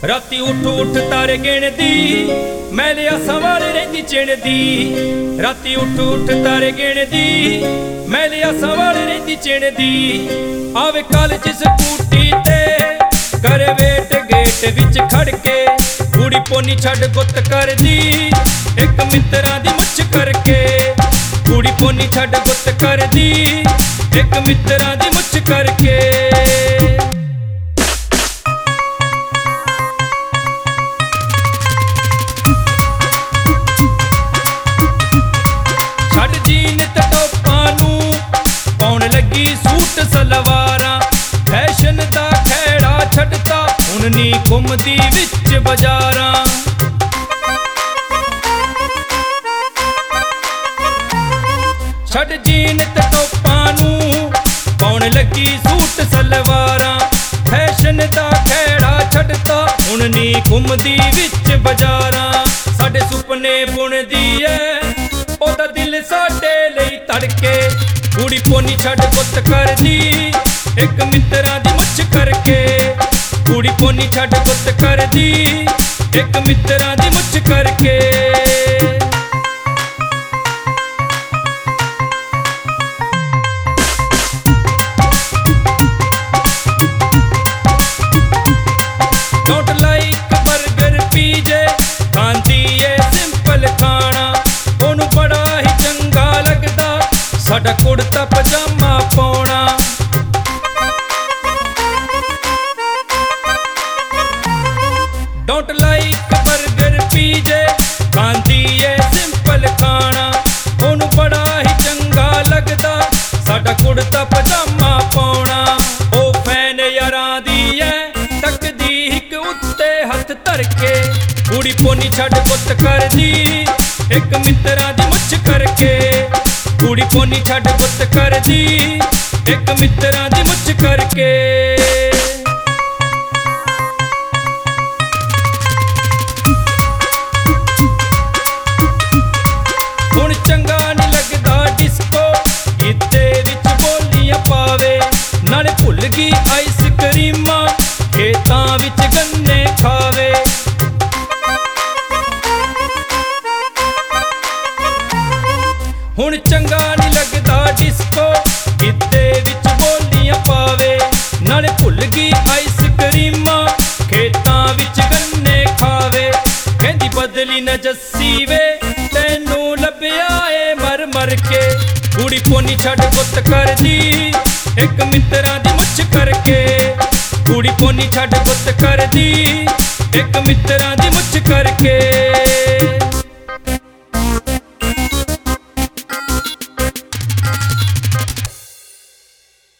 राती उठ उठ तारे गिणदी मैले आसां वाले रहिंदी चिणदी। राती उठ उठ तारे गिणदी मैले आसां वाले रहिंदी चिणदी। आवे कॉलेज स्कूटी ते करे वेट गेट विच खड़ के कूड़ी पोनी छड़ गुत्त करदी एक मित्तरां दी मुछ करके। कूड़ी पोनी छड़ गुत्त करदी एक मित्तरां दी मुछ करके। सूट सलवारां फैशन दा खैड़ा छड्डता हुण नी घुमदी विच बाजारां। छड्ड जीन ते टोपां नूं पाउण लगी सूट सलवारां फैशन दा खैड़ा छड्डता हुण नी घुमदी विच बाजारां। साडे सुपने बुणदी ऐ ओदा दिल साडे लई तड़के। कूड़ी पोनी छड़ गुत्त करदी एक मित्तरां दी मुछ करके। कूड़ी पोनी छड़ गुत्त करदी एक मित्तरां दी मुछ करके। डोंट लाइक बर्गर पीजे खांदी ए सिंपल खाना ओनू बड़ा ही चंगा लगदा साडा कुड़ता पजामा पाउणा। डोंट लाइक बर्गर पीजे खांदी ए सिंपल खाना ओनू बड़ा ही चंगा लगदा साडा कुड़ता पजामा पाउणा। ओ फैन यारां दी ऐ तकदी हिक उत्ते हथ धर के। कूड़ी पोनी छड़ गुत्त करदी एक मित्तरां दी मुछ करके। कूड़ी पोनी छड़ गुत्त करदी एक मित्तरां दी मुछ करके। हुण चंगा नी लगदा डिस्को इत्ते विच बोलियां पावे नाले भुल गई आइसक्रीमां खेतां विच गन्ने खावे। हुण चंगा नी लगदा डिस्को इत्ते विच बोलियां पावे नाले भुल गई आइसक्रीमां खेतां विच गन्ने खावे। कहंदी बदली न जस्सी वे तैनू लभ्या ए मर मर के। कूड़ी पोनी छड़ गुत्त करदी एक मित्तरां दी मुछ करके। कूड़ी पोनी छड़ गुत्त करदी एक मित्तरां दी मुछ करके।